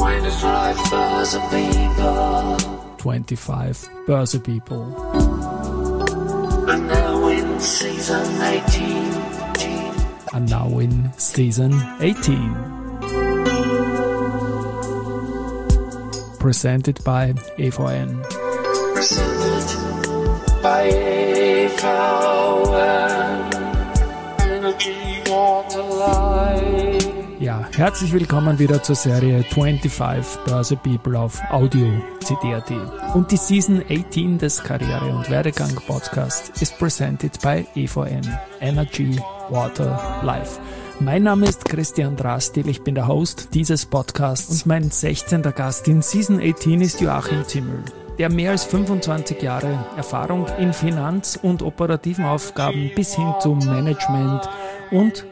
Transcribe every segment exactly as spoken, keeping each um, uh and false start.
twenty-five Börse People. twenty-five Börse People. And now in season eighteen. And now in season eighteen. Presented by E V N. Presented by E V N. Energy Water Life. Ja, herzlich willkommen wieder zur Serie twenty-five Börse People auf Audio C D punkt A T. Und die Season eighteen des Karriere- und Werdegang-Podcast ist presented by E V N, Energy Water Life. Mein Name ist Christian Drastil, ich bin der Host dieses Podcasts und mein sechzehnter Gast in Season eighteen ist Joachim Zimmel, der mehr als fünfundzwanzig Jahre Erfahrung in Finanz- und operativen Aufgaben bis hin zum Management und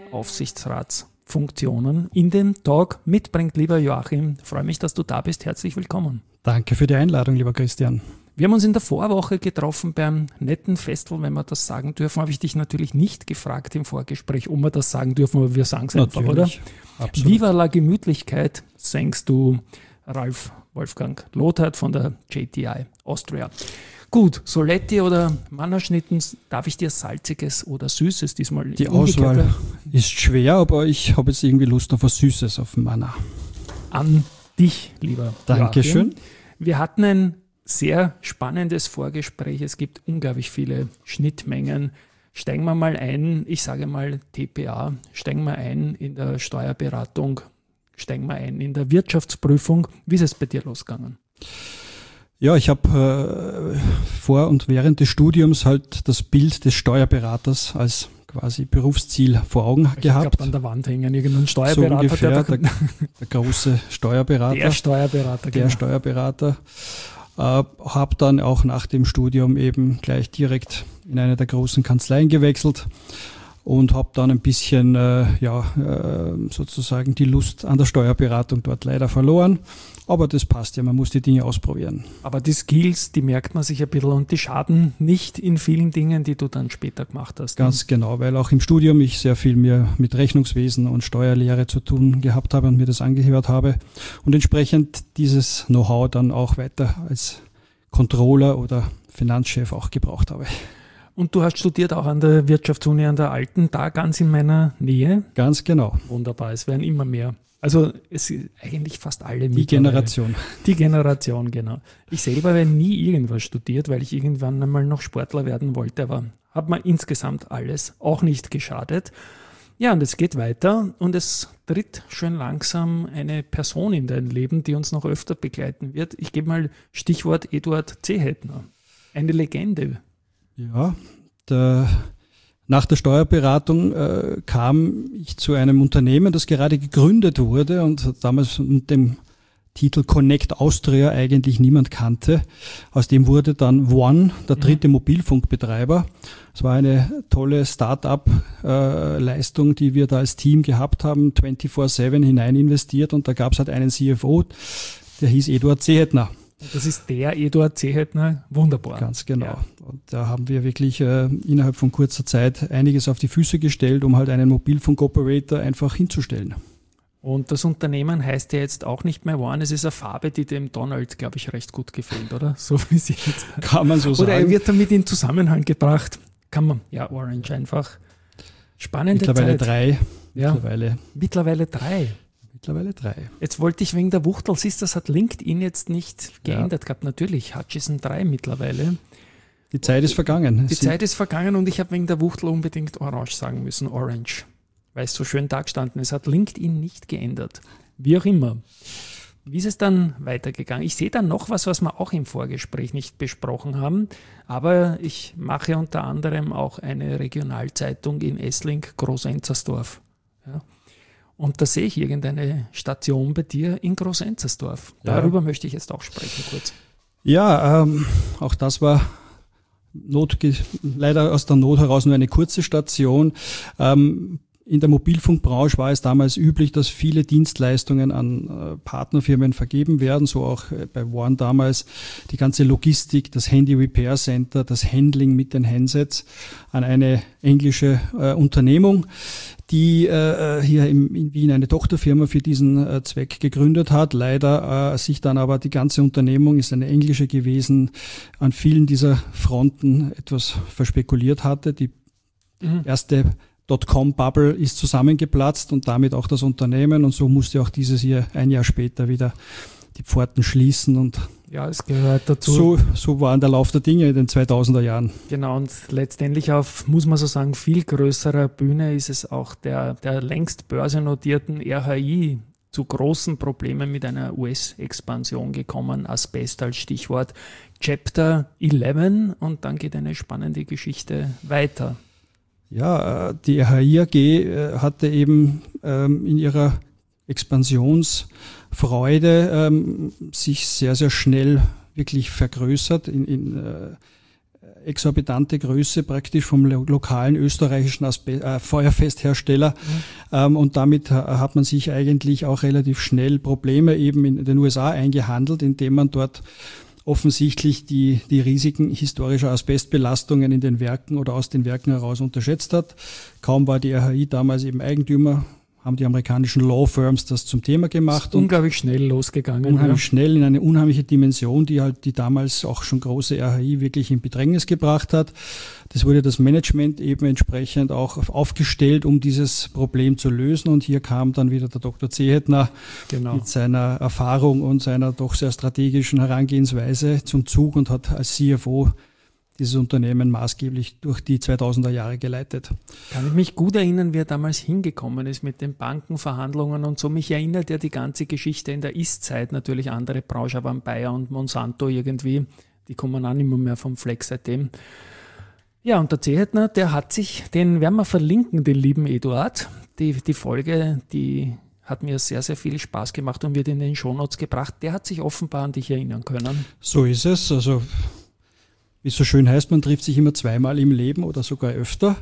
Aufsichtsratsfunktionen in den Talk mitbringt. Lieber Joachim, freue mich, dass du da bist. Herzlich willkommen. Danke für die Einladung, lieber Christian. Wir haben uns in der Vorwoche getroffen beim netten Festival, wenn wir das sagen dürfen. Habe ich dich natürlich nicht gefragt im Vorgespräch, ob wir das sagen dürfen, aber wir sagen es einfach, oder? Absolut. Viva la Gemütlichkeit, singst du Ralf Wolfgang Lothar von der J T I Austria. Gut, Soletti oder Mannerschnitten, darf ich dir Salziges oder Süßes diesmal? Die Auswahl ist schwer, aber ich habe jetzt irgendwie Lust auf was Süßes, auf Manna. An dich, lieber Dankeschön. Joachim. Wir hatten ein sehr spannendes Vorgespräch. Es gibt unglaublich viele Schnittmengen. Steigen wir mal ein, ich sage mal T P A, steigen wir ein in der Steuerberatung, steigen wir ein in der Wirtschaftsprüfung. Wie ist es bei dir losgegangen? Ja, ich habe äh, vor und während des Studiums halt das Bild des Steuerberaters als quasi Berufsziel vor Augen ich gehabt. Ich glaube, an der Wand hängen irgendein Steuerberater. So ungefähr, der, der, der große Steuerberater. Der Steuerberater, Der genau. Steuerberater. Äh, habe dann auch nach dem Studium eben gleich direkt in eine der großen Kanzleien gewechselt und habe dann ein bisschen äh, ja äh, sozusagen die Lust an der Steuerberatung dort leider verloren. Aber das passt ja, man muss die Dinge ausprobieren. Aber die Skills, die merkt man sich ein bisschen und die schaden nicht in vielen Dingen, die du dann später gemacht hast. Ganz genau, weil auch im Studium ich sehr viel mehr mit Rechnungswesen und Steuerlehre zu tun gehabt habe und mir das angehört habe und entsprechend dieses Know-how dann auch weiter als Controller oder Finanzchef auch gebraucht habe. Und du hast studiert auch an der Wirtschaftsuni an der Alten, da ganz in meiner Nähe. Ganz genau. Wunderbar, es werden immer mehr. Also es sind eigentlich fast alle Die Generation. Die Generation, genau. Ich selber habe nie irgendwas studiert, weil ich irgendwann einmal noch Sportler werden wollte, aber hat mir insgesamt alles auch nicht geschadet. Ja, und es geht weiter und es tritt schön langsam eine Person in dein Leben, die uns noch öfter begleiten wird. Ich gebe mal Stichwort Eduard Zehetner. Eine Legende. Ja, der, nach der Steuerberatung äh, kam ich zu einem Unternehmen, das gerade gegründet wurde und damals mit dem Titel Connect Austria eigentlich niemand kannte. Aus dem wurde dann One, der dritte mhm. Mobilfunkbetreiber. Es war eine tolle Start-up-Leistung, äh, die wir da als Team gehabt haben, vierundzwanzig sieben hinein investiert und da gab es halt einen C F O, der hieß Eduard Zehetner. Das ist der Eduard Zehetner, wunderbar. Ganz genau. Ja. Und da haben wir wirklich äh, innerhalb von kurzer Zeit einiges auf die Füße gestellt, um halt einen Mobilfunk-Operator einfach hinzustellen. Und das Unternehmen heißt ja jetzt auch nicht mehr One, es ist eine Farbe, die dem Donald, glaube ich, recht gut gefällt, oder? So wie sie jetzt. Kann man so sagen. Oder er wird damit in Zusammenhang gebracht. Kann man, ja, Orange einfach. Spannende Mittlerweile Zeit. drei. Ja. Mittlerweile. Mittlerweile drei. Mittlerweile drei. Jetzt wollte ich wegen der Wuchtel, siehst du, das hat LinkedIn jetzt nicht geändert ja. gehabt. Natürlich, Hutchison drei mittlerweile. Die Zeit ist vergangen. Die Zeit ist vergangen und ich habe wegen der Wuchtel unbedingt Orange sagen müssen, Orange. Weil es so schön da gestanden ist, hat LinkedIn nicht geändert. Wie auch immer. Wie ist es dann weitergegangen? Ich sehe dann noch was, was wir auch im Vorgespräch nicht besprochen haben, aber ich mache unter anderem auch eine Regionalzeitung in Essling, Groß-Enzersdorf. Ja. Und da sehe ich irgendeine Station bei dir in Groß-Enzersdorf. Darüber ja. möchte ich jetzt auch sprechen kurz. Ja, ähm, auch das war Not, leider aus der Not heraus nur eine kurze Station. Ähm, in der Mobilfunkbranche war es damals üblich, dass viele Dienstleistungen an äh, Partnerfirmen vergeben werden, so auch äh, bei Warn damals die ganze Logistik, das Handy Repair Center, das Handling mit den Handsets an eine englische äh, Unternehmung, die äh, hier im, in Wien eine Tochterfirma für diesen äh, Zweck gegründet hat. Leider äh, sich dann aber die ganze Unternehmung, ist eine englische gewesen, an vielen dieser Fronten etwas verspekuliert hatte. Die mhm. erste Dotcom-Bubble ist zusammengeplatzt und damit auch das Unternehmen, und so musste auch dieses hier ein Jahr später wieder die Pforten schließen, und ja, es gehört dazu. So, so war der Lauf der Dinge in den zweitausender Jahren. Genau, und letztendlich auf, muss man so sagen, viel größerer Bühne ist es auch der, der längst börsennotierten R H I zu großen Problemen mit einer U S-Expansion gekommen. Asbest als Stichwort. Chapter elf, und dann geht eine spannende Geschichte weiter. Ja, die R H I A G hatte eben ähm, in ihrer Expansionsfreude ähm, sich sehr, sehr schnell wirklich vergrößert in, in äh, exorbitante Größe praktisch vom lo- lokalen österreichischen Aspe- äh, Feuerfesthersteller. Mhm. Ähm, und damit ha- hat man sich eigentlich auch relativ schnell Probleme eben in den U S A eingehandelt, indem man dort offensichtlich die, die Risiken historischer Asbestbelastungen in den Werken oder aus den Werken heraus unterschätzt hat. Kaum war die R H I damals eben Eigentümer, haben die amerikanischen Law Firms das zum Thema gemacht. Ist unglaublich schnell losgegangen. Unheimlich ja. schnell in eine unheimliche Dimension, die halt die damals auch schon große R H I wirklich in Bedrängnis gebracht hat. Das wurde das Management eben entsprechend auch aufgestellt, um dieses Problem zu lösen. Und hier kam dann wieder der Doktor Zehetner genau. mit seiner Erfahrung und seiner doch sehr strategischen Herangehensweise zum Zug und hat als C F O dieses Unternehmen maßgeblich durch die zweitausender Jahre geleitet. Kann ich mich gut erinnern, wie er damals hingekommen ist mit den Bankenverhandlungen und so. Mich erinnert ja die ganze Geschichte in der Ist-Zeit natürlich. Andere Branchen waren Bayer und Monsanto irgendwie. Die kommen auch nicht mehr vom Fleck seitdem. Ja, und der Zehetner, der hat sich, den werden wir verlinken, den lieben Eduard. Die, die Folge, die hat mir sehr, sehr viel Spaß gemacht und wird in den Shownotes gebracht. Der hat sich offenbar an dich erinnern können. So ist es. Also, wie es so schön heißt, man trifft sich immer zweimal im Leben oder sogar öfter.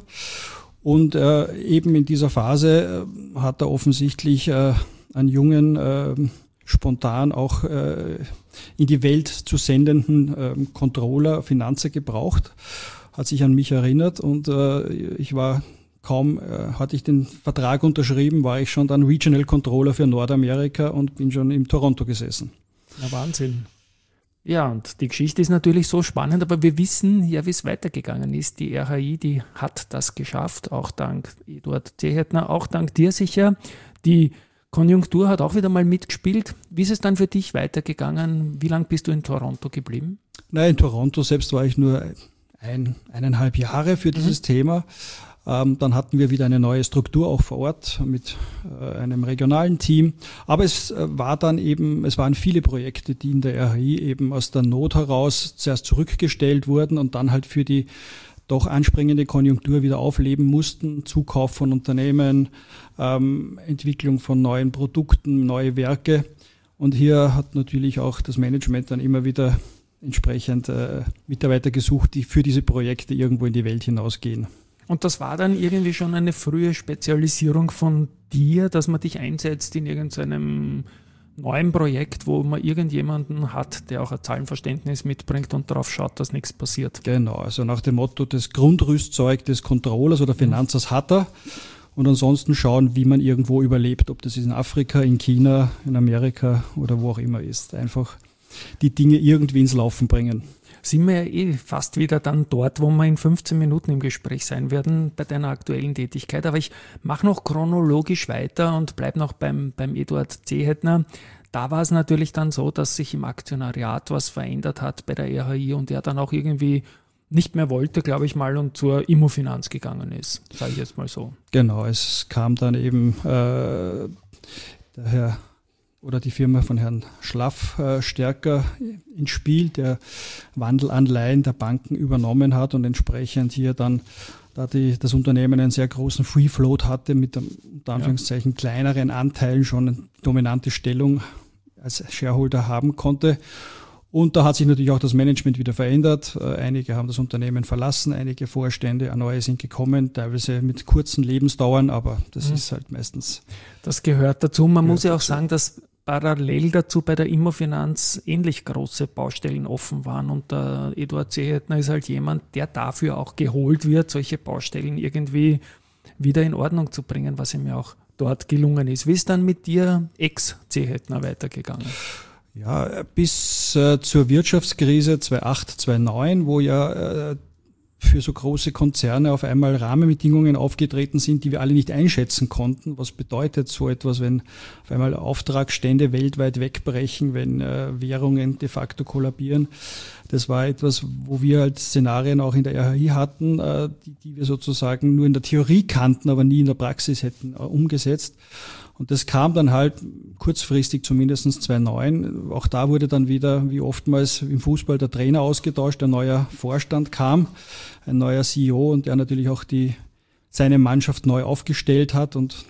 Und äh, eben in dieser Phase äh, hat er offensichtlich äh, einen jungen, äh, spontan auch äh, in die Welt zu sendenden äh, Controller, Finanzer gebraucht, hat sich an mich erinnert, und äh, ich war kaum, äh, hatte ich den Vertrag unterschrieben, war ich schon dann Regional Controller für Nordamerika und bin schon in Toronto gesessen. Na, Wahnsinn. Ja, und die Geschichte ist natürlich so spannend, aber wir wissen ja, wie es weitergegangen ist. Die R H I, die hat das geschafft, auch dank Eduard Zehetner, auch dank dir sicher. Die Konjunktur hat auch wieder mal mitgespielt. Wie ist es dann für dich weitergegangen? Wie lange bist du in Toronto geblieben? Nein, in Toronto selbst war ich nur ein, eineinhalb Jahre für dieses mhm. Thema. Ähm, dann hatten wir wieder eine neue Struktur auch vor Ort mit äh, einem regionalen Team. Aber es äh, war dann eben, es waren viele Projekte, die in der R H I eben aus der Not heraus zuerst zurückgestellt wurden und dann halt für die doch anspringende Konjunktur wieder aufleben mussten. Zukauf von Unternehmen, ähm, Entwicklung von neuen Produkten, neue Werke. Und hier hat natürlich auch das Management dann immer wieder entsprechend äh, Mitarbeiter gesucht, die für diese Projekte irgendwo in die Welt hinausgehen. Und das war dann irgendwie schon eine frühe Spezialisierung von dir, dass man dich einsetzt in irgendeinem neuen Projekt, wo man irgendjemanden hat, der auch ein Zahlenverständnis mitbringt und darauf schaut, dass nichts passiert. Genau, also nach dem Motto, das Grundrüstzeug des Controllers oder Finanzers hat er, und ansonsten schauen, wie man irgendwo überlebt, ob das in Afrika, in China, in Amerika oder wo auch immer ist. Einfach die Dinge irgendwie ins Laufen bringen. Sind wir ja eh fast wieder dann dort, wo wir in fünfzehn Minuten im Gespräch sein werden bei deiner aktuellen Tätigkeit. Aber ich mache noch chronologisch weiter und bleibe noch beim, beim Eduard Zehetner. Da war es natürlich dann so, dass sich im Aktionariat was verändert hat bei der R H I und er dann auch irgendwie nicht mehr wollte, glaube ich mal, und zur Immofinanz gegangen ist, sage ich jetzt mal so. Genau, es kam dann eben äh, der Herr oder die Firma von Herrn Schlaff äh, stärker ins Spiel, der Wandelanleihen der Banken übernommen hat und entsprechend hier dann, da die, das Unternehmen einen sehr großen Free Float hatte, mit einem, unter Anführungszeichen, kleineren Anteilen schon eine dominante Stellung als Shareholder haben konnte. Und da hat sich natürlich auch das Management wieder verändert. Einige haben das Unternehmen verlassen, einige Vorstände, neue sind gekommen, teilweise mit kurzen Lebensdauern, aber das mhm. ist halt meistens... Das gehört dazu. Man gehört muss ja auch dazu. sagen, dass parallel dazu bei der Immofinanz ähnlich große Baustellen offen waren. Und der Eduard Seehetner ist halt jemand, der dafür auch geholt wird, solche Baustellen irgendwie wieder in Ordnung zu bringen, was ihm ja auch dort gelungen ist. Wie ist dann mit dir Ex-Seehetner weitergegangen? Ja, bis äh, zur Wirtschaftskrise zweitausendacht, zweitausendneun, wo ja äh, für so große Konzerne auf einmal Rahmenbedingungen aufgetreten sind, die wir alle nicht einschätzen konnten. Was bedeutet so etwas, wenn auf einmal Auftragsstände weltweit wegbrechen, wenn äh, Währungen de facto kollabieren? Das war etwas, wo wir als Szenarien auch in der R H I hatten, äh, die, die wir sozusagen nur in der Theorie kannten, aber nie in der Praxis hätten äh, umgesetzt. Und das kam dann halt kurzfristig zumindest zweitausendneun. Auch da wurde dann wieder, wie oftmals im Fußball, der Trainer ausgetauscht, ein neuer Vorstand kam, ein neuer C E O und der natürlich auch die seine Mannschaft neu aufgestellt hat. Und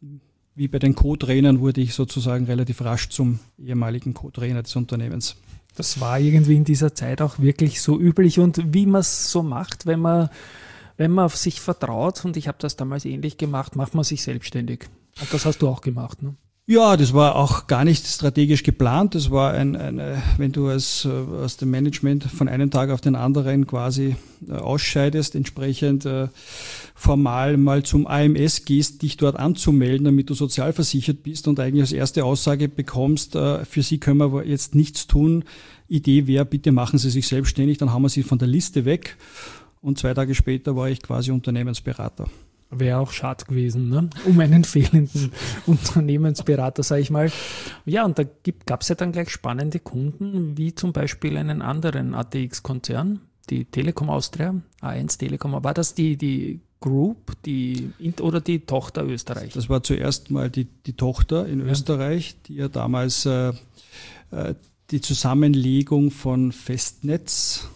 wie bei den Co-Trainern wurde ich sozusagen relativ rasch zum ehemaligen Co-Trainer des Unternehmens. Das war irgendwie in dieser Zeit auch wirklich so üblich. Und wie man es so macht, wenn man, wenn man auf sich vertraut, und ich habe das damals ähnlich gemacht, macht man sich selbstständig. Und das hast du auch gemacht, ne? Ja, das war auch gar nicht strategisch geplant. Das war ein, ein wenn du als, aus dem Management von einem Tag auf den anderen quasi ausscheidest, entsprechend äh, formal mal zum A M S gehst, dich dort anzumelden, damit du sozialversichert bist und eigentlich als erste Aussage bekommst, äh, für Sie können wir aber jetzt nichts tun. Idee wäre, bitte machen Sie sich selbstständig, dann haben wir Sie von der Liste weg. Und zwei Tage später war ich quasi Unternehmensberater. Wäre auch schade gewesen, ne? Um einen fehlenden Unternehmensberater, sage ich mal. Ja, und da gab es ja dann gleich spannende Kunden, wie zum Beispiel einen anderen A T X-Konzern, die Telekom Austria, A eins Telekom. War das die, die Group die, oder die Tochter Österreich? Das war zuerst mal die, die Tochter in ja. Österreich, die ja damals äh, die Zusammenlegung von Festnetz,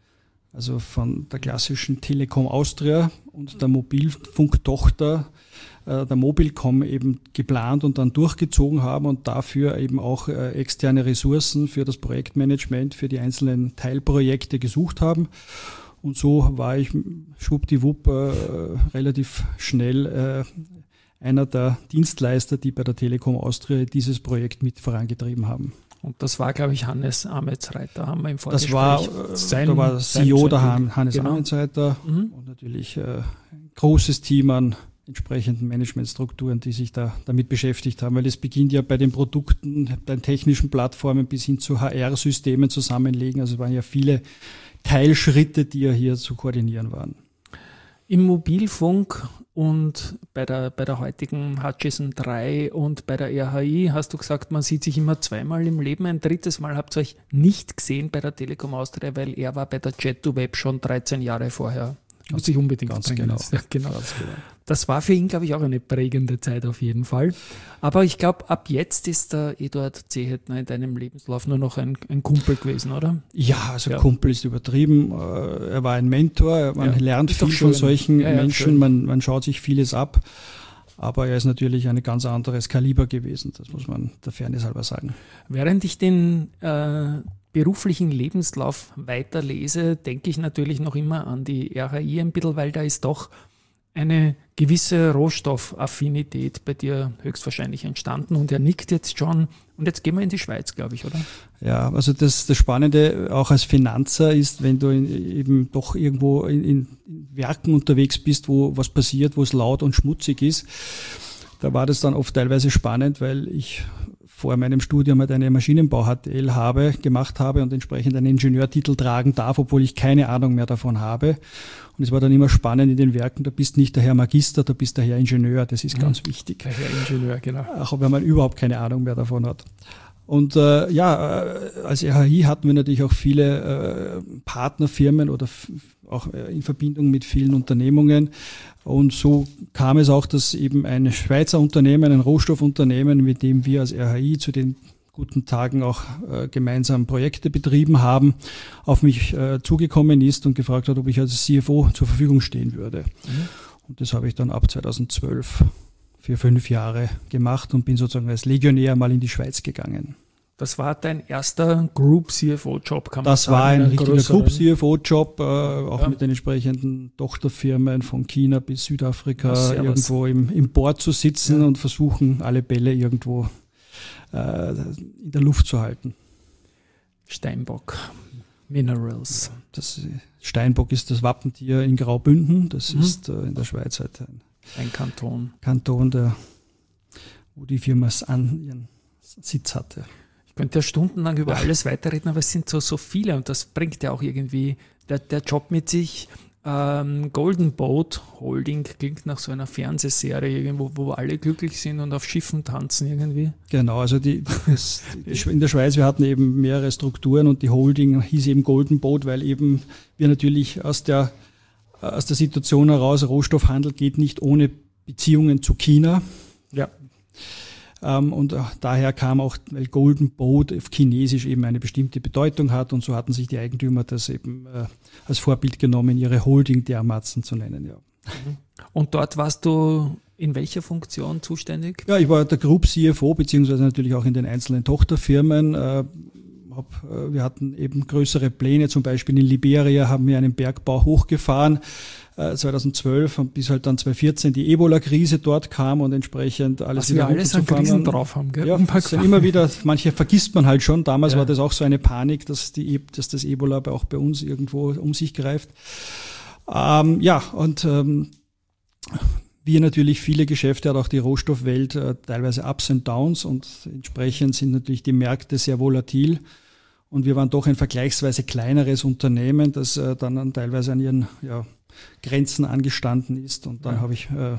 also von der klassischen Telekom Austria und der Mobilfunktochter äh, der Mobilcom eben geplant und dann durchgezogen haben und dafür eben auch äh, externe Ressourcen für das Projektmanagement, für die einzelnen Teilprojekte gesucht haben. Und so war ich schwuppdiwupp äh, relativ schnell äh, einer der Dienstleister, die bei der Telekom Austria dieses Projekt mit vorangetrieben haben. Und das war, glaube ich, Hannes Ametsreiter, haben wir im Vorgespräch. Das war, sein, da war C E O der Hannes genau. Ametsreiter mhm. und natürlich äh, ein großes Team an entsprechenden Managementstrukturen, die sich da damit beschäftigt haben, weil es beginnt ja bei den Produkten, bei den technischen Plattformen bis hin zu H R-Systemen zusammenlegen. Also es waren ja viele Teilschritte, die ja hier zu koordinieren waren. Im Mobilfunk und bei der, bei der heutigen Hutchison drei und bei der R H I hast du gesagt, man sieht sich immer zweimal im Leben. Ein drittes Mal habt ihr euch nicht gesehen bei der Telekom Austria, weil er war bei der Jet to Web schon dreizehn Jahre vorher. Muss ich unbedingt ganz bringen. Genau. Ja, genau. Ganz genau. Das war für ihn, glaube ich, auch eine prägende Zeit auf jeden Fall. Aber ich glaube, ab jetzt ist der Eduard Seehetner in deinem Lebenslauf nur noch ein, ein Kumpel gewesen, oder? Ja, also ja. Kumpel ist übertrieben. Er war ein Mentor, man ja, lernt viel von solchen ja, ja, Menschen, man, man schaut sich vieles ab. Aber er ist natürlich ein ganz anderes Kaliber gewesen, das muss man der Fairness halber sagen. Während ich den äh, beruflichen Lebenslauf weiterlese, denke ich natürlich noch immer an die R H I ein bisschen, weil da ist doch eine gewisse Rohstoffaffinität bei dir höchstwahrscheinlich entstanden und er nickt jetzt schon. Und jetzt gehen wir in die Schweiz, glaube ich, oder? Ja, also das, das Spannende auch als Finanzer ist, wenn du in, eben doch irgendwo in, in Werken unterwegs bist, wo was passiert, wo es laut und schmutzig ist. Da war das dann oft teilweise spannend, weil ich vor meinem Studium halt eine Maschinenbau-H T L habe, gemacht habe und entsprechend einen Ingenieurtitel tragen darf, obwohl ich keine Ahnung mehr davon habe. Und es war dann immer spannend in den Werken, da bist nicht der Herr Magister, da bist der Herr Ingenieur, das ist mhm. ganz wichtig. Der Herr Ingenieur, genau. Auch wenn man überhaupt keine Ahnung mehr davon hat. Und äh, ja, äh, als R H I hatten wir natürlich auch viele äh, Partnerfirmen oder f- auch äh, in Verbindung mit vielen Unternehmungen. Und so kam es auch, dass eben ein Schweizer Unternehmen, ein Rohstoffunternehmen, mit dem wir als R H I zu den guten Tagen auch äh, gemeinsam Projekte betrieben haben, auf mich äh, zugekommen ist und gefragt hat, ob ich als C F O zur Verfügung stehen würde. Mhm. Und das habe ich dann ab zweitausendzwölf für fünf Jahre gemacht und bin sozusagen als Legionär mal in die Schweiz gegangen. Das war dein erster Group-C F O-Job, kann man das sagen. Das war ein richtiger Group-C F O-Job, äh, auch ja. mit den entsprechenden Tochterfirmen von China bis Südafrika ja, irgendwo im, im Board zu sitzen ja. und versuchen, alle Bälle irgendwo äh, in der Luft zu halten. Steinbock Minerals. Ja, das Steinbock ist das Wappentier in Graubünden. Das mhm. ist äh, in der Schweiz halt ein, ein Kanton. Kanton, der, wo die Firma an ihren Sitz hatte. Ich könnte ja stundenlang über ja. alles weiterreden, aber es sind so, so viele und das bringt ja auch irgendwie der, der Job mit sich. Ähm, Golden Boat Holding klingt nach so einer Fernsehserie, irgendwo, wo alle glücklich sind und auf Schiffen tanzen irgendwie. Genau, also die, das, die, in der Schweiz, wir hatten eben mehrere Strukturen und die Holding hieß eben Golden Boat, weil eben wir natürlich aus der, aus der Situation heraus, Rohstoffhandel geht nicht ohne Beziehungen zu China. Ja. Ähm, und daher kam auch, weil Golden Boat auf Chinesisch eben eine bestimmte Bedeutung hat und so hatten sich die Eigentümer das eben äh, als Vorbild genommen, ihre Holding dermaßen zu nennen. Ja. Und dort warst du in welcher Funktion zuständig? Ja, ich war der Group C F O, beziehungsweise natürlich auch in den einzelnen Tochterfirmen. Äh, hab, äh, wir hatten eben größere Pläne, zum Beispiel in Liberia haben wir einen Bergbau hochgefahren. zweitausendzwölf und bis halt dann zweitausendvierzehn die Ebola-Krise dort kam und entsprechend alles Was wieder wir alles an Krisen drauf haben, gell? Ja, sind immer wieder, manche vergisst man halt schon. Damals ja. war das auch so eine Panik, dass, die, dass das Ebola auch bei uns irgendwo um sich greift. Ähm, ja, und ähm, wir natürlich viele Geschäfte, hat auch die Rohstoffwelt äh, teilweise Ups und Downs und entsprechend sind natürlich die Märkte sehr volatil. Und wir waren doch ein vergleichsweise kleineres Unternehmen, das äh, dann teilweise an ihren ja, Grenzen angestanden ist. Und dann ja. habe ich äh,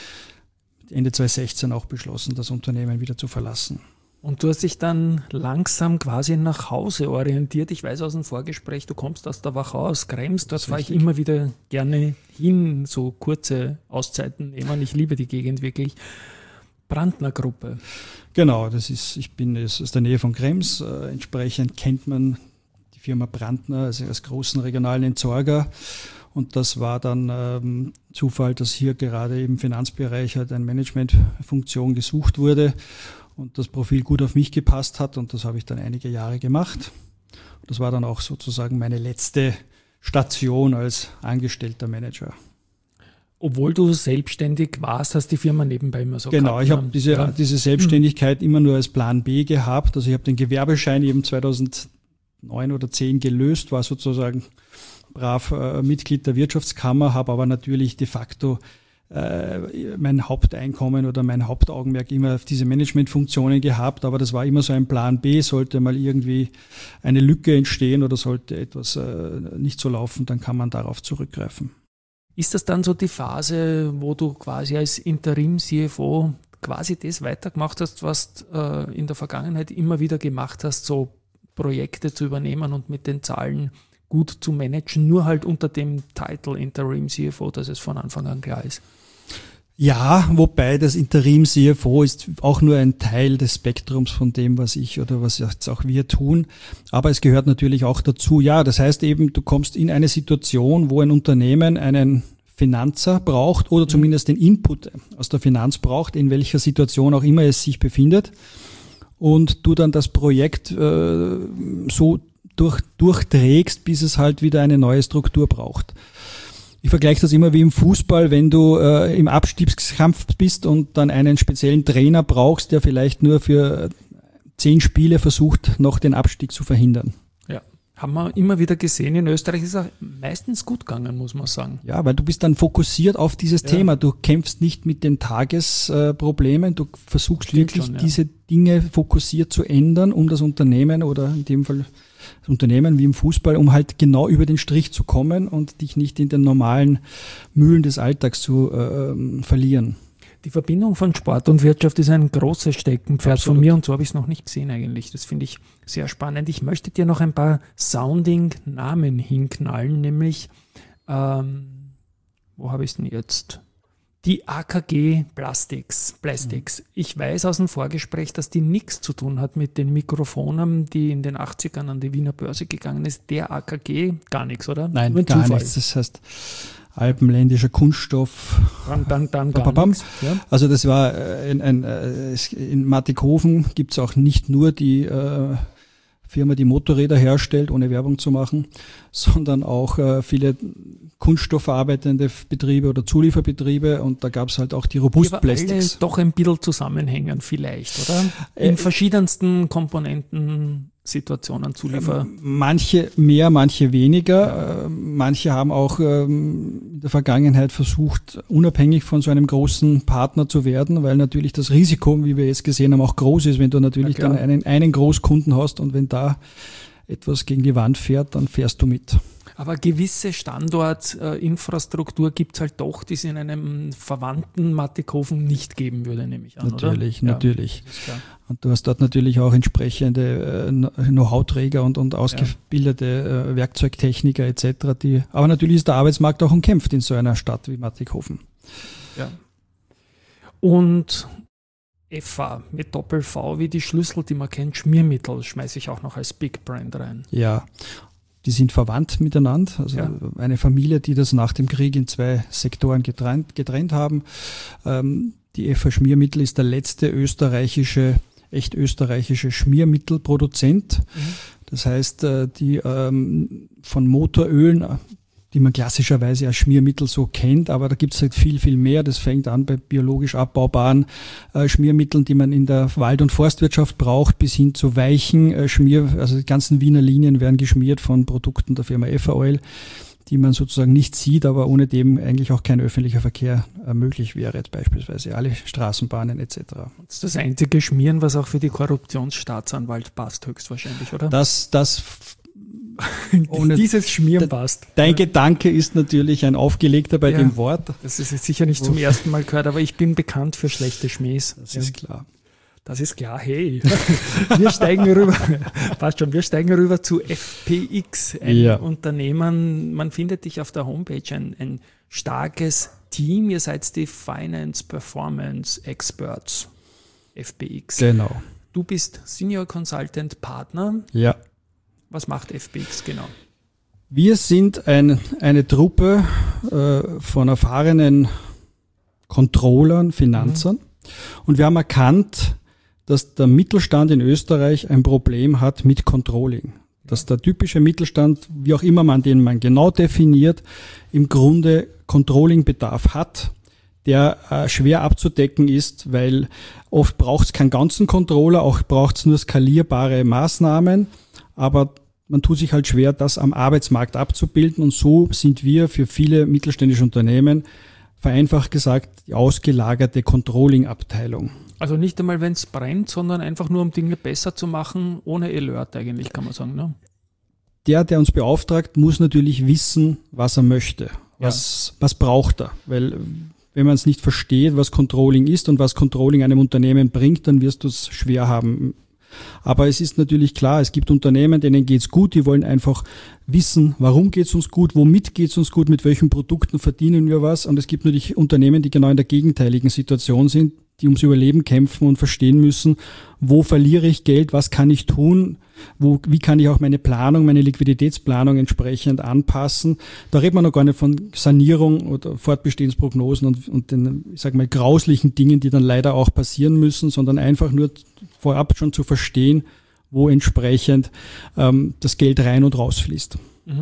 Ende zweitausendsechzehn auch beschlossen, das Unternehmen wieder zu verlassen. Und du hast dich dann langsam quasi nach Hause orientiert. Ich weiß aus dem Vorgespräch, du kommst aus der Wachau, aus Krems. Dort fahre ich immer wieder gerne hin, so kurze Auszeiten nehmen. Ich liebe die Gegend wirklich. Brandner Gruppe. Genau, das ist, ich bin aus der Nähe von Krems. Äh, entsprechend kennt man die Firma Brandner also als großen regionalen Entsorger. Und das war dann ähm, Zufall, dass hier gerade im Finanzbereich halt eine Managementfunktion gesucht wurde und das Profil gut auf mich gepasst hat. Und das habe ich dann einige Jahre gemacht. Das war dann auch sozusagen meine letzte Station als angestellter Manager. Obwohl du selbstständig warst, hast die Firma nebenbei immer so Genau, gehabt. ich habe diese, ja. diese Selbstständigkeit mhm. immer nur als Plan B gehabt. Also ich habe den Gewerbeschein eben zweitausendneun oder zehn gelöst, war sozusagen brav äh, Mitglied der Wirtschaftskammer, habe aber natürlich de facto äh, mein Haupteinkommen oder mein Hauptaugenmerk immer auf diese Managementfunktionen gehabt. Aber das war immer so ein Plan B, sollte mal irgendwie eine Lücke entstehen oder sollte etwas äh, nicht so laufen, dann kann man darauf zurückgreifen. Ist das dann so die Phase, wo du quasi als Interim-C F O quasi das weitergemacht hast, was du äh, in der Vergangenheit immer wieder gemacht hast, so Projekte zu übernehmen und mit den Zahlen gut zu managen, nur halt unter dem Titel Interim-C F O, dass es von Anfang an klar ist? Ja, wobei das Interim-C F O ist auch nur ein Teil des Spektrums von dem, was ich oder was jetzt auch wir tun. Aber es gehört natürlich auch dazu. Ja, das heißt eben, du kommst in eine Situation, wo ein Unternehmen einen Finanzer braucht oder zumindest den Input aus der Finanz braucht, in welcher Situation auch immer es sich befindet. Und du dann das Projekt äh, so durch, durchträgst, bis es halt wieder eine neue Struktur braucht. Ich vergleiche das immer wie im Fußball, wenn du äh, im Abstiegskampf bist und dann einen speziellen Trainer brauchst, der vielleicht nur für zehn Spiele versucht, noch den Abstieg zu verhindern. Ja, haben wir immer wieder gesehen. In Österreich ist es meistens gut gegangen, muss man sagen. Ja, weil du bist dann fokussiert auf dieses ja. Thema. Du kämpfst nicht mit den Tagesproblemen. Du versuchst Stimmt wirklich schon, ja. diese Dinge fokussiert zu ändern, um das Unternehmen oder in dem Fall das Unternehmen wie im Fußball, um halt genau über den Strich zu kommen und dich nicht in den normalen Mühlen des Alltags zu äh, verlieren. Die Verbindung von Sport und Wirtschaft ist ein großes Steckenpferd Absolut. von mir und so habe ich es noch nicht gesehen eigentlich. Das finde ich sehr spannend. Ich möchte dir noch ein paar Sounding-Namen hinknallen, nämlich, ähm, wo habe ich es denn jetzt? Die A K G Plastics. Plastics. Ich weiß aus dem Vorgespräch, dass die nichts zu tun hat mit den Mikrofonen, die in den achtzigern an die Wiener Börse gegangen ist. Der A K G, gar nichts, oder? Nein, Nur ein gar Zufall. nichts. Das heißt, alpenländischer Kunststoff. Dann, dann, dann gar Bam. nichts, ja. Also das war ein, ein, in Mattighofen gibt es auch nicht nur die äh, Firma, die Motorräder herstellt, ohne Werbung zu machen, sondern auch äh, viele kunststoffverarbeitende Betriebe oder Zulieferbetriebe, und da gab es halt auch die Robust Plastics. Doch ein bisschen zusammenhängen vielleicht, oder? In äh, verschiedensten Komponenten, Situationen, Zuliefer. Manche mehr, manche weniger. Manche haben auch in der Vergangenheit versucht, unabhängig von so einem großen Partner zu werden, weil natürlich das Risiko, wie wir jetzt gesehen haben, auch groß ist, wenn du natürlich dann einen, einen Großkunden hast, und wenn da etwas gegen die Wand fährt, dann fährst du mit. Aber gewisse Standortinfrastruktur äh, gibt es halt doch, die es in einem verwandten Mattighofen nicht geben würde, nehme ich an, Natürlich, oder? natürlich. Ja, und du hast dort natürlich auch entsprechende äh, Know-how-Träger und, und ausgebildete äh, Werkzeugtechniker et cetera. Die, aber natürlich ist der Arbeitsmarkt auch umkämpft in so einer Stadt wie Mattighofen. Ja. Und F A mit Doppel-V wie die Schlüssel, die man kennt, Schmiermittel, schmeiße ich auch noch als Big Brand rein. Ja. Die sind verwandt miteinander, also ja. Eine Familie, die das nach dem Krieg in zwei Sektoren getrennt, getrennt haben. Ähm, die F A Schmiermittel ist der letzte österreichische, echt österreichische Schmiermittelproduzent. Mhm. Das heißt, äh, die ähm, von Motorölen, die man klassischerweise als Schmiermittel so kennt, aber da gibt es halt viel, viel mehr. Das fängt an bei biologisch abbaubaren äh, Schmiermitteln, die man in der Wald- und Forstwirtschaft braucht, bis hin zu weichen äh, Schmier, also die ganzen Wiener Linien werden geschmiert von Produkten der Firma F A Oil, die man sozusagen nicht sieht, aber ohne dem eigentlich auch kein öffentlicher Verkehr äh, möglich wäre, beispielsweise alle Straßenbahnen et cetera. Das ist das einzige Schmieren, was auch für die Korruptionsstaatsanwalt passt, höchstwahrscheinlich, oder? Das, das Ohne dieses Schmieren passt. Dein Gedanke ist natürlich ein aufgelegter bei ja, dem Wort. Das ist jetzt sicher nicht zum ersten Mal gehört, aber ich bin bekannt für schlechte Schmähs. Das ja. ist klar. Das ist klar, hey. Wir steigen rüber, passt schon, wir steigen rüber zu F P X, ein ja. Unternehmen. Man findet dich auf der Homepage, ein, ein starkes Team. Ihr seid die Finance Performance Experts, F P X. Genau. Du bist Senior Consultant Partner. Ja. Was macht F P X genau? Wir sind ein, eine Truppe äh, von erfahrenen Controllern, Finanzern, mhm. und wir haben erkannt, dass der Mittelstand in Österreich ein Problem hat mit Controlling. Dass der typische Mittelstand, wie auch immer man den man genau definiert, im Grunde Controlling-Bedarf hat, der äh, schwer abzudecken ist, weil oft braucht es keinen ganzen Controller, auch braucht es nur skalierbare Maßnahmen, aber man tut sich halt schwer, das am Arbeitsmarkt abzubilden, und so sind wir für viele mittelständische Unternehmen, vereinfacht gesagt, die ausgelagerte Controlling-Abteilung. Also nicht einmal, wenn es brennt, sondern einfach nur, um Dinge besser zu machen, ohne Alert eigentlich, kann man sagen, ne? Der, der uns beauftragt, muss natürlich wissen, was er möchte. Was, ja. was braucht er? Weil wenn man es nicht versteht, was Controlling ist und was Controlling einem Unternehmen bringt, dann wirst du es schwer haben. Aber es ist natürlich klar, es gibt Unternehmen, denen geht's gut, die wollen einfach wissen, warum geht's uns gut, womit geht's uns gut, mit welchen Produkten verdienen wir was. Und es gibt natürlich Unternehmen, die genau in der gegenteiligen Situation sind, die ums Überleben kämpfen und verstehen müssen, wo verliere ich Geld, was kann ich tun, wo, wie kann ich auch meine Planung, meine Liquiditätsplanung entsprechend anpassen. Da redet man noch gar nicht von Sanierung oder Fortbestehensprognosen und, und den, ich sag mal, grauslichen Dingen, die dann leider auch passieren müssen, sondern einfach nur vorab schon zu verstehen, wo entsprechend ähm, das Geld rein und rausfließt.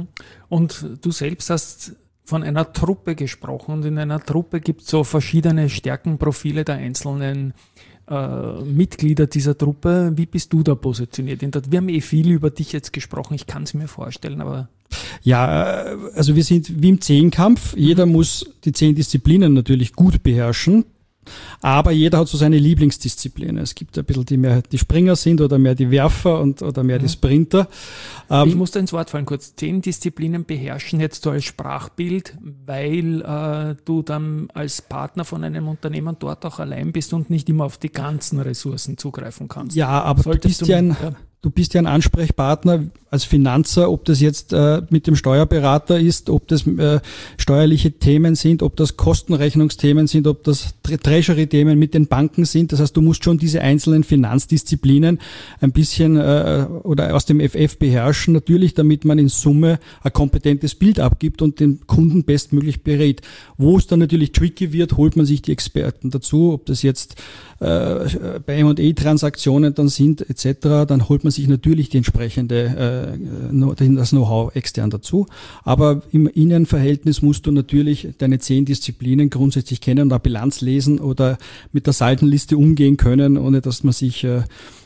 Und du selbst hast von einer Truppe gesprochen, und in einer Truppe gibt es so verschiedene Stärkenprofile der einzelnen äh, Mitglieder dieser Truppe. Wie bist du da positioniert? Wir haben eh viel über dich jetzt gesprochen, ich kann es mir vorstellen, aber... Ja, also wir sind wie im Zehnkampf. Jeder mhm. muss die zehn Disziplinen natürlich gut beherrschen. Aber jeder hat so seine Lieblingsdisziplin. Es gibt ein bisschen die mehr die Springer sind oder mehr die Werfer und oder mehr mhm. die Sprinter. Ähm, ich muss da ins Wort fallen kurz. Zehn Disziplinen beherrschen jetzt so als Sprachbild, weil äh, du dann als Partner von einem Unternehmen dort auch allein bist und nicht immer auf die ganzen Ressourcen zugreifen kannst. Ja, aber du bist, ja ein, ja. du bist ja ein Ansprechpartner als Finanzer, ob das jetzt äh, mit dem Steuerberater ist, ob das äh, steuerliche Themen sind, ob das Kostenrechnungsthemen sind, ob das Treasury-Themen mit den Banken sind. Das heißt, du musst schon diese einzelnen Finanzdisziplinen ein bisschen äh, oder aus dem F F beherrschen, natürlich, damit man in Summe ein kompetentes Bild abgibt und den Kunden bestmöglich berät. Wo es dann natürlich tricky wird, holt man sich die Experten dazu, ob das jetzt äh, bei M und A-Transaktionen dann sind et cetera, dann holt man sich natürlich die entsprechende äh, das Know-how extern dazu. Aber im Innenverhältnis musst du natürlich deine zehn Disziplinen grundsätzlich kennen und eine Bilanz lesen oder mit der Seitenliste umgehen können, ohne dass man sich äh,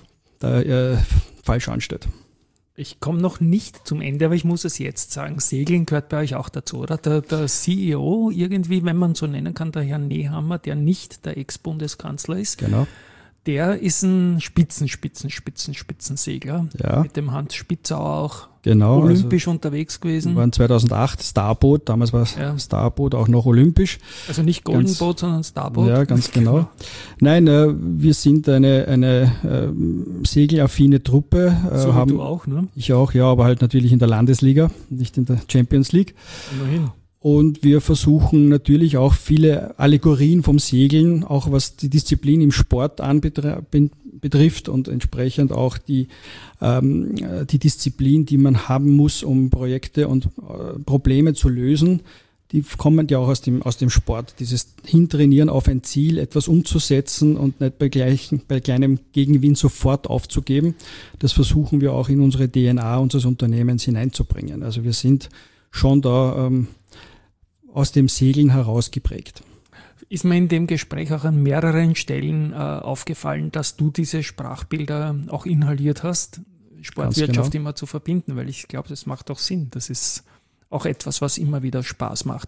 da äh, falsch anstellt. Ich komme noch nicht zum Ende, aber ich muss es jetzt sagen. Segeln gehört bei euch auch dazu, oder? Der, der C E O irgendwie, wenn man so nennen kann, der Herr Nehammer, der nicht der Ex-Bundeskanzler ist, genau. Der ist ein Spitzen, Spitzen, Spitzen, Spitzensegler. Ja. Mit dem Hans Spitzauer auch genau, olympisch also unterwegs gewesen. Wir waren zweitausendacht Starboot, damals war es ja. Starboot auch noch olympisch. Also nicht Golden ganz, Boat, sondern Starboat. Ja, ganz genau. Nein, äh, wir sind eine, eine äh, segelaffine Truppe. Äh, so haben, wie du auch, ne? Ich auch, ja, aber halt natürlich in der Landesliga, nicht in der Champions League. Immerhin. Und wir versuchen natürlich auch viele Allegorien vom Segeln, auch was die Disziplin im Sport anbetrifft und entsprechend auch die, ähm, die Disziplin, die man haben muss, um Projekte und äh, Probleme zu lösen. Die kommen ja auch aus dem, aus dem Sport, dieses Hintrainieren auf ein Ziel, etwas umzusetzen und nicht bei, gleichen, bei kleinem Gegenwind sofort aufzugeben. Das versuchen wir auch in unsere D N A unseres Unternehmens hineinzubringen. Also wir sind schon da ähm, aus dem Segeln heraus geprägt. Ist mir in dem Gespräch auch an mehreren Stellen äh, aufgefallen, dass du diese Sprachbilder auch inhaliert hast, Sportwirtschaft genau. immer zu verbinden, weil ich glaube, das macht auch Sinn. Das ist auch etwas, was immer wieder Spaß macht.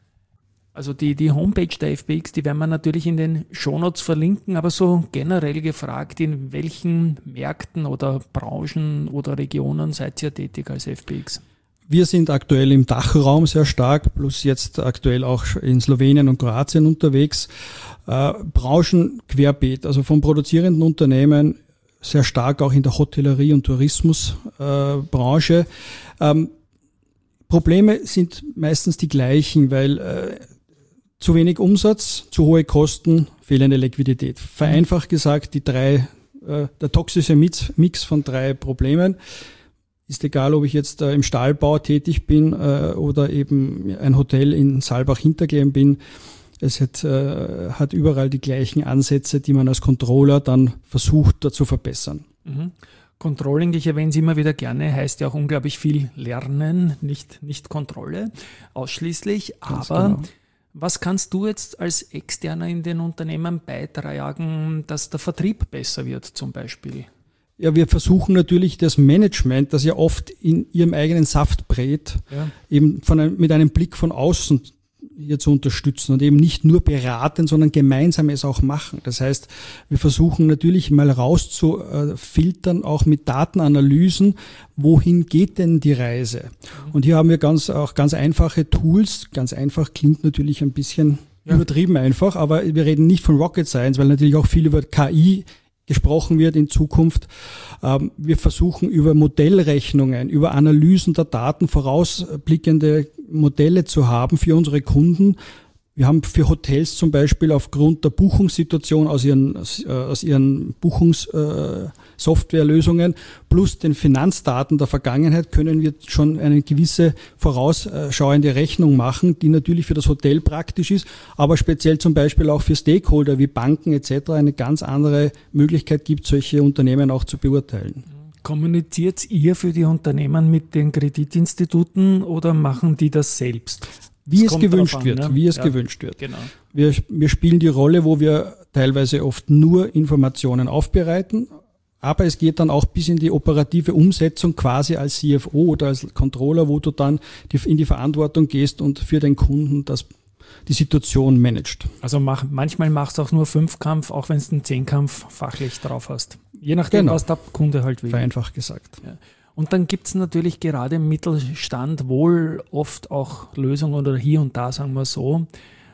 Also die, die Homepage der F B X, die werden wir natürlich in den Shownotes verlinken, aber so generell gefragt, in welchen Märkten oder Branchen oder Regionen seid ihr tätig als F B X? Wir sind aktuell im Dachraum sehr stark, plus jetzt aktuell auch in Slowenien und Kroatien unterwegs. Äh, Branchen querbeet, also vom produzierenden Unternehmen sehr stark auch in der Hotellerie- und Tourismusbranche. Äh, ähm, Probleme sind meistens die gleichen, weil äh, zu wenig Umsatz, zu hohe Kosten, fehlende Liquidität. Vereinfacht gesagt, die drei, äh, der toxische Mix, Mix von drei Problemen. Ist egal, ob ich jetzt äh, im Stahlbau tätig bin äh, oder eben ein Hotel in Saalbach-Hinterglemm bin. Es hat, äh, hat überall die gleichen Ansätze, die man als Controller dann versucht, da zu verbessern. Mhm. Controlling, ich erwähne es immer wieder gerne, heißt ja auch unglaublich viel Lernen, nicht, nicht Kontrolle ausschließlich. Ganz aber genau. Was kannst du jetzt als Externer in den Unternehmen beitragen, dass der Vertrieb besser wird zum Beispiel? Ja, wir versuchen natürlich das Management, das ja oft in ihrem eigenen Saft brät, ja. eben von einem, mit einem Blick von außen hier zu unterstützen und eben nicht nur beraten, sondern gemeinsam es auch machen. Das heißt, wir versuchen natürlich mal rauszufiltern, auch mit Datenanalysen, wohin geht denn die Reise? Und hier haben wir ganz, auch ganz einfache Tools. Ganz einfach klingt natürlich ein bisschen ja. übertrieben einfach, aber wir reden nicht von Rocket Science, weil natürlich auch viel über K I gesprochen wird in Zukunft. Wir versuchen über Modellrechnungen, über Analysen der Daten vorausblickende Modelle zu haben für unsere Kunden. Wir haben für Hotels zum Beispiel aufgrund der Buchungssituation aus ihren, aus ihren Buchungssoftwarelösungen plus den Finanzdaten der Vergangenheit können wir schon eine gewisse vorausschauende Rechnung machen, die natürlich für das Hotel praktisch ist, aber speziell zum Beispiel auch für Stakeholder wie Banken et cetera eine ganz andere Möglichkeit gibt, solche Unternehmen auch zu beurteilen. Kommuniziert ihr für die Unternehmen mit den Kreditinstituten oder machen die das selbst? Wie es gewünscht an, wird, ne? wie es ja, gewünscht wird. Genau. Wir, wir spielen die Rolle, wo wir teilweise oft nur Informationen aufbereiten, aber es geht dann auch bis in die operative Umsetzung quasi als C F O oder als Controller, wo du dann die, in die Verantwortung gehst und für den Kunden das, die Situation managst. Also mach, manchmal machst du auch nur Fünfkampf, auch wenn du einen Zehnkampf fachlich drauf hast. Je nachdem, genau. was der Kunde halt will. Vereinfacht gesagt. Ja. Und dann gibt es natürlich gerade im Mittelstand wohl oft auch Lösungen oder hier und da, sagen wir so,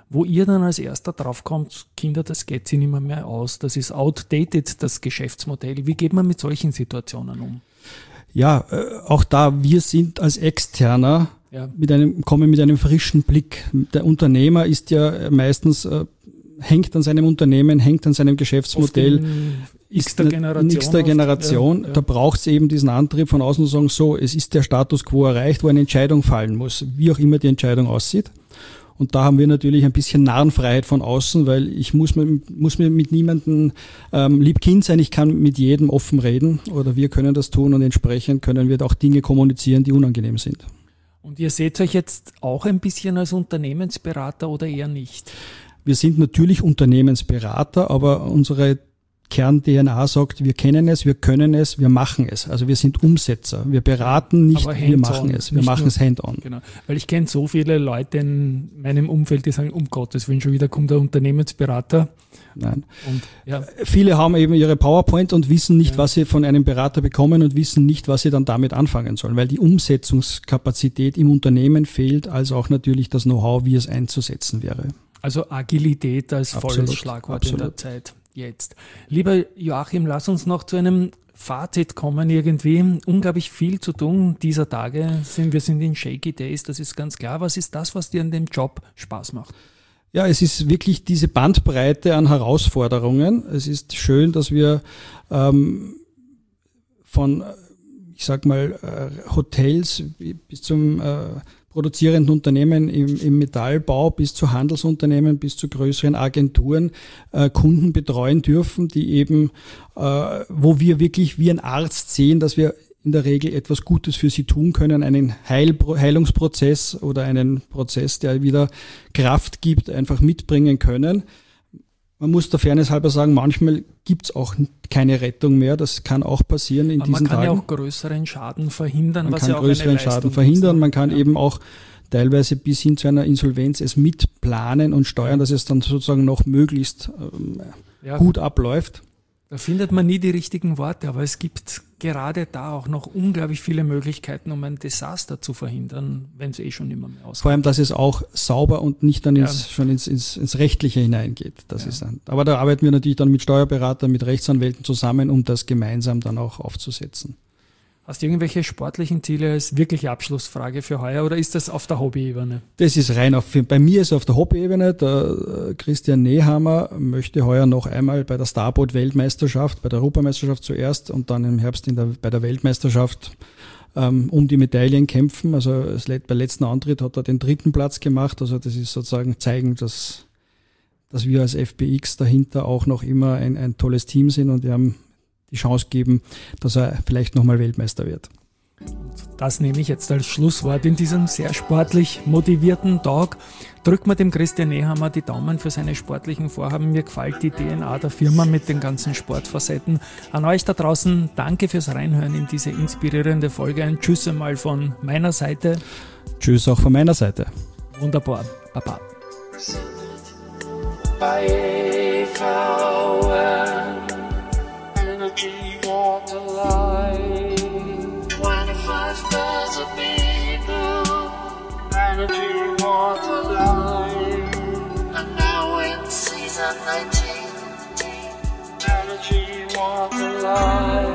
wo ihr dann als erster draufkommt, Kinder, das geht sich nicht mehr, mehr aus, das ist outdated, das Geschäftsmodell. Wie geht man mit solchen Situationen um? Ja, äh, auch da, wir sind als Externer ja. mit einem, kommen mit einem frischen Blick. Der Unternehmer ist ja meistens, äh, hängt an seinem Unternehmen, hängt an seinem Geschäftsmodell, ist in nächster Generation. Ja, ja. Da braucht es eben diesen Antrieb von außen zu sagen, so, es ist der Status quo erreicht, wo eine Entscheidung fallen muss, wie auch immer die Entscheidung aussieht. Und da haben wir natürlich ein bisschen Narrenfreiheit von außen, weil ich muss, muss mir mit niemandem ähm, lieb Kind sein, ich kann mit jedem offen reden oder wir können das tun und entsprechend können wir auch Dinge kommunizieren, die unangenehm sind. Und ihr seht euch jetzt auch ein bisschen als Unternehmensberater oder eher nicht? Wir sind natürlich Unternehmensberater, aber unsere Kern-D N A sagt, wir kennen es, wir können es, wir machen es. Also wir sind Umsetzer. Wir beraten nicht, wir machen es. Wir machen es hand-on. Genau. Weil ich kenne so viele Leute in meinem Umfeld, die sagen, um Gottes Willen, schon wieder kommt der Unternehmensberater. Nein. Und, ja. Viele haben eben ihre PowerPoint und wissen nicht, ja. was sie von einem Berater bekommen und wissen nicht, was sie dann damit anfangen sollen, weil die Umsetzungskapazität im Unternehmen fehlt, als auch natürlich das Know-how, wie es einzusetzen wäre. Also Agilität als volles Absolut. Schlagwort Absolut. in der Zeit. Jetzt. Lieber Joachim, lass uns noch zu einem Fazit kommen irgendwie. Unglaublich viel zu tun dieser Tage. Wir sind in Shaky Days, das ist ganz klar. Was ist das, was dir an dem Job Spaß macht? Ja, es ist wirklich diese Bandbreite an Herausforderungen. Es ist schön, dass wir ähm, von, ich sag mal, äh, Hotels bis zum äh, produzierenden Unternehmen im, im Metallbau bis zu Handelsunternehmen, bis zu größeren Agenturen äh, Kunden betreuen dürfen, die eben, äh, wo wir wirklich wie ein Arzt sehen, dass wir in der Regel etwas Gutes für sie tun können, einen Heil, Heilungsprozess oder einen Prozess, der wieder Kraft gibt, einfach mitbringen können. Man muss der Fairness halber sagen, manchmal gibt's auch keine Rettung mehr. Das kann auch passieren in Aber diesen Tagen. Man kann Tagen. ja auch größeren Schaden verhindern. Man was kann ja auch größeren eine Schaden Leistung verhindern. ist. Man kann ja. eben auch teilweise bis hin zu einer Insolvenz es mitplanen und steuern, dass es dann sozusagen noch möglichst ähm, ja. gut abläuft. Da findet man nie die richtigen Worte, aber es gibt gerade da auch noch unglaublich viele Möglichkeiten, um ein Desaster zu verhindern, wenn es eh schon immer mehr ausgeht. Vor allem, dass es auch sauber und nicht dann ins, ja. schon ins, ins, ins Rechtliche hineingeht. Das ja. ist dann. Aber da arbeiten wir natürlich dann mit Steuerberatern, mit Rechtsanwälten zusammen, um das gemeinsam dann auch aufzusetzen. Hast du irgendwelche sportlichen Ziele als wirkliche Abschlussfrage für heuer oder ist das auf der Hobbyebene? Das ist rein auf, bei mir ist es auf der Hobbyebene. Der Christian Nehammer möchte heuer noch einmal bei der Starboard-Weltmeisterschaft, bei der Europameisterschaft zuerst und dann im Herbst in der, bei der Weltmeisterschaft ähm, um die Medaillen kämpfen. Also es, bei letzten Antritt hat er den dritten Platz gemacht. Also das ist sozusagen zeigen, dass, dass wir als F B X dahinter auch noch immer ein, ein tolles Team sind und wir haben die Chance geben, dass er vielleicht nochmal Weltmeister wird. Das nehme ich jetzt als Schlusswort in diesem sehr sportlich motivierten Tag. Drückt mir dem Christian Nehammer die Daumen für seine sportlichen Vorhaben. Mir gefällt die D N A der Firma mit den ganzen Sportfacetten. An euch da draußen, danke fürs Reinhören in diese inspirierende Folge. Ein Tschüss einmal von meiner Seite. Tschüss auch von meiner Seite. Wunderbar. Baba. Bei V M Energy Water Light twenty-five thousand people Energy Water Light and now in season nineteen Energy Water Light